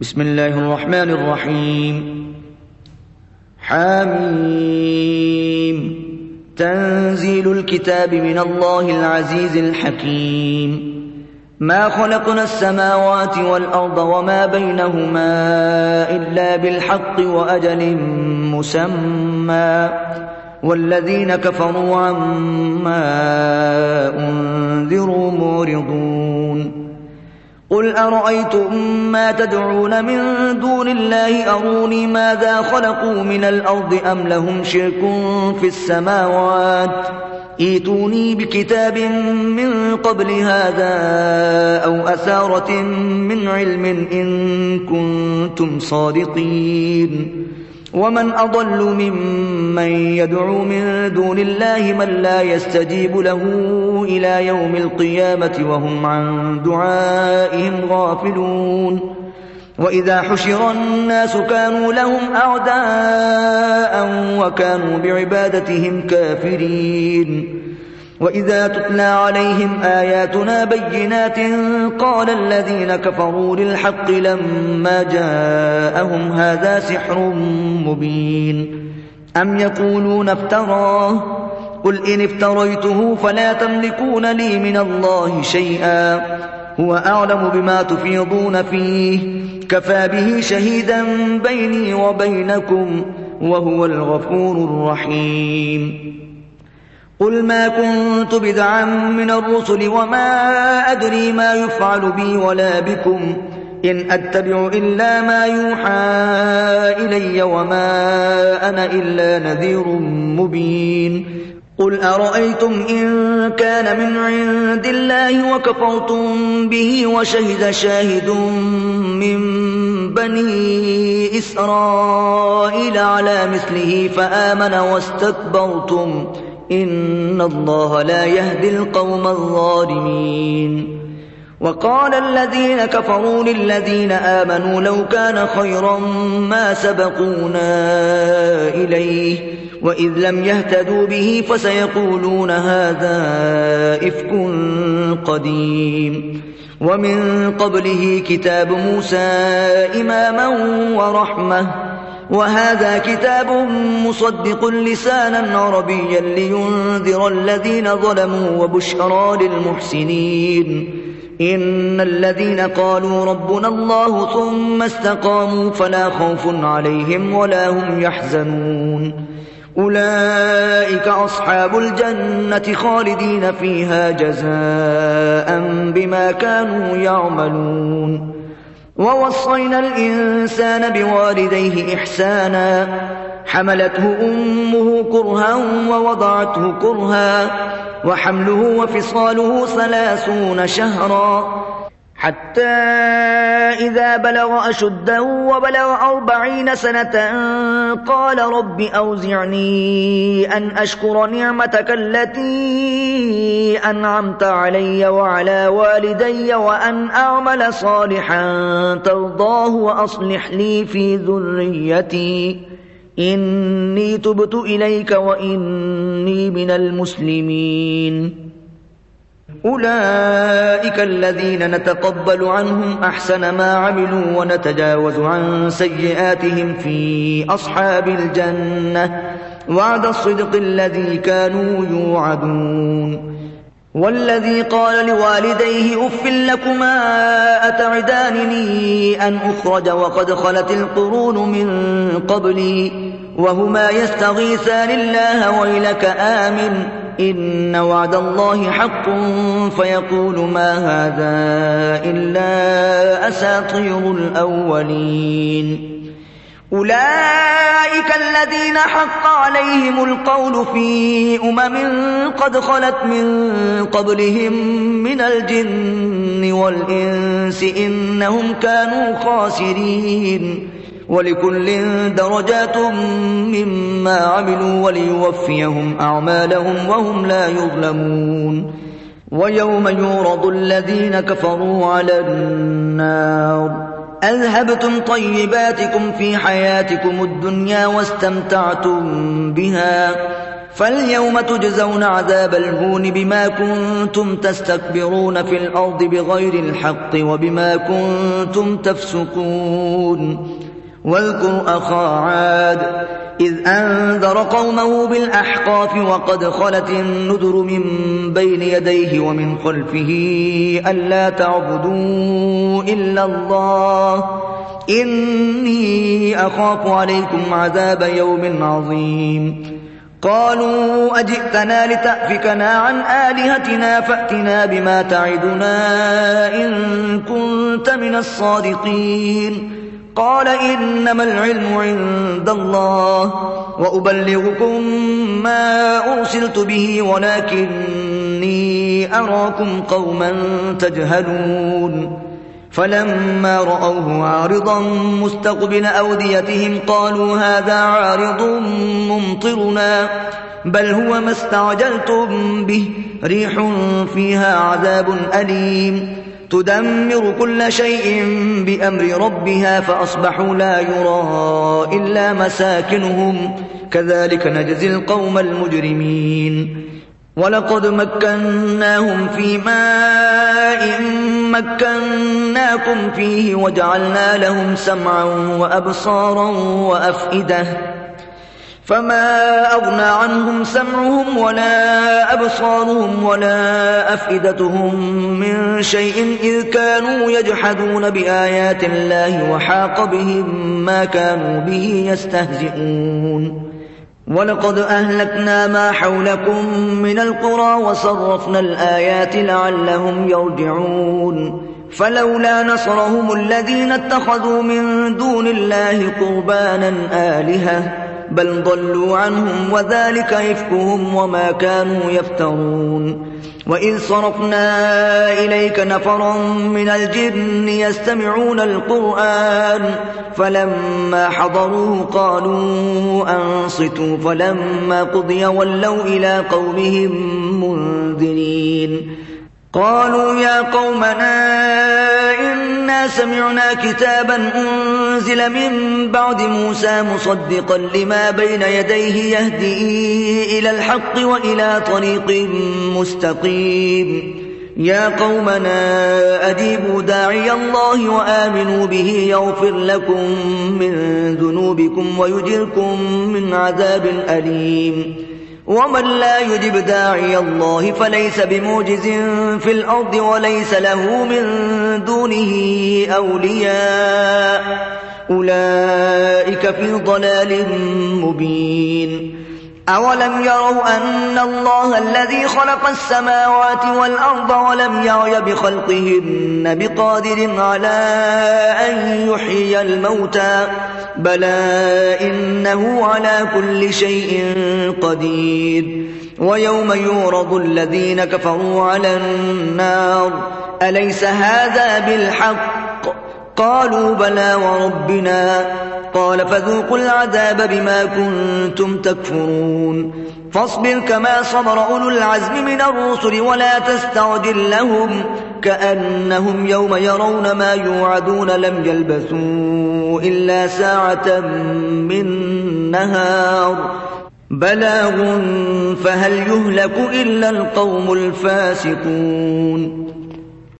بسم الله الرحمن الرحيم. حميم. تنزيل الكتاب من الله العزيز الحكيم. ما خلقنا السماوات والأرض وما بينهما إلا بالحق وأجل مسمى، والذين كفروا عما أنذروا معرضون. قل أرأيتم ما تدعون من دون الله أروني ماذا خلقوا من الأرض أم لهم شرك في السماوات، ائتوني بكتاب من قبل هذا أو أثارة من علم إن كنتم صادقين. ومن أضل ممن يدعو من دون الله من لا يستجيب له إلى يوم القيامة وهم عن دعائهم غافلون. وإذا حشر الناس كانوا لهم أعداء وكانوا بعبادتهم كافرين. وإذا تتلى عليهم آياتنا بينات قال الذين كفروا للحق لما جاءهم هذا سحر مبين. أم يقولون افتراه، قل إن افتريته فلا تملكون لي من الله شيئا، هو أعلم بما تفيضون فيه، كفى به شهيدا بيني وبينكم وهو الغفور الرحيم. قل ما كنت بدعا من الرسل وما أدري ما يفعل بي ولا بكم، إن أتبع إلا ما يوحى إلي وما أنا إلا نذير مبين. قل أرأيتم إن كان من عند الله وكفرتم به وشهد شاهد من بني إسرائيل على مثله فآمن واستكبرتم إن الله لا يهدي القوم الظالمين. وقال الذين كفروا للذين آمنوا لو كان خيرا ما سبقونا إليه وإذ لم يهتدوا به فسيقولون هذا إفك قديم. ومن قبله كتاب موسى إماما ورحمة، وهذا كتاب مصدق لسانا عربيا لينذر الذين ظلموا وبشرى للمحسنين. إن الذين قالوا ربنا الله ثم استقاموا فلا خوف عليهم ولا هم يحزنون، أولئك أصحاب الجنة خالدين فيها جزاء بما كانوا يعملون. ووصينا الإنسان بوالديه إحسانا، حملته أمه كرها ووضعته كرها، وحمله وفصاله 30 شهرا، حتى إذا بلغ أشده وبلغ 40 سنة قال رب أوزعني أن أشكر نعمتك التي أنعمت علي وعلى والدي وأن أعمل صالحا ترضاه وأصلح لي في ذريتي إني تبت إليك وإني من المسلمين. أولئك الذين نتقبل عنهم أحسن ما عملوا ونتجاوز عن سيئاتهم في أصحاب الجنة، وعد الصدق الذي كانوا يوعدون. والذي قال لوالديه أف لكما أتعدانني أن أخرج وقد خلت القرون من قبلي وهما يستغيثان الله ويلك آمن إن وعد الله حق فيقول ما هذا إلا أساطير الأولين. أولئك الذين حق عليهم القول في قد خلت من قبلهم من الجن والإنس إنهم كانوا خاسرين. ولكل درجات مما عملوا وليوفيهم أعمالهم وهم لا يظلمون. ويوم يعرض الذين كفروا على النار أذهبتم طيباتكم في حياتكم الدنيا واستمتعتم بها فاليوم تجزون عذاب الهون بما كنتم تستكبرون في الأرض بغير الحق وبما كنتم تفسقون واذكر أخا عاد إذ أنذر قومه بالأحقاف وقد خلت النذر من بين يديه ومن خلفه ألا تعبدوا إلا الله إني أخاف عليكم عذاب يوم عظيم قالوا أجئتنا لتأفكنا عن آلهتنا فأتنا بما تعدنا إن كنت من الصادقين قال إنما العلم عند الله وأبلغكم ما أرسلت به ولكني أراكم قوما تجهلون فلما رأوه عارضا مستقبل أوديتهم قالوا هذا عارض ممطرنا بل هو ما استعجلتم به ريح فيها عذاب أليم تدمر كل شيء بأمر ربها فأصبحوا لا يرى إلا مساكنهم كذلك نجزي القوم المجرمين ولقد مكناهم في ماء مكناكم فيه وجعلنا لهم سمعا وأبصارا وأفئدة فما أغنى عنهم سمعهم ولا أبصارهم ولا أفئدتهم من شيء إذ كانوا يجحدون بآيات الله وحاق بهم ما كانوا به يستهزئون ولقد أهلكنا ما حولكم من القرى وصرفنا الآيات لعلهم يرجعون فلولا نصرهم الذين اتخذوا من دون الله قربانا آلهة بل ضلوا عنهم وذلك إفكهم وما كانوا يفترون وإذ صرفنا إليك نفرا من الجن يستمعون القرآن فلما حضروه قالوا أنصتوا فلما قضي ولوا إلى قومهم منذرين قالوا يا قومنا إنا سمعنا كتابا أنزل من بعد موسى مصدقا لما بين يديه يهدي إلى الحق وإلى طريق مستقيم يا قومنا أجيبوا داعي الله وآمنوا به يغفر لكم من ذنوبكم ويجركم من عذاب أليم ومن لا يجب داعي الله فليس بموجز في الأرض وليس له من دونه أولياء أولئك في ضلال مبين أولم يروا أن الله الذي خلق السماوات والأرض ولم يعي بخلقهن بقادر على أن يحيي الموتى بلى إنه على كل شيء قدير ويوم يعرض الذين كفروا على النار أليس هذا بالحق قالوا بلى وربنا قال فذوقوا العذاب بما كنتم تكفرون فاصبر كما صبر أولو العزم من الرسل ولا تستعجل لهم كأنهم يوم يرون ما يوعدون لم يلبثوا إلا ساعة من نهار بلاغ فهل يهلك إلا القوم الفاسقون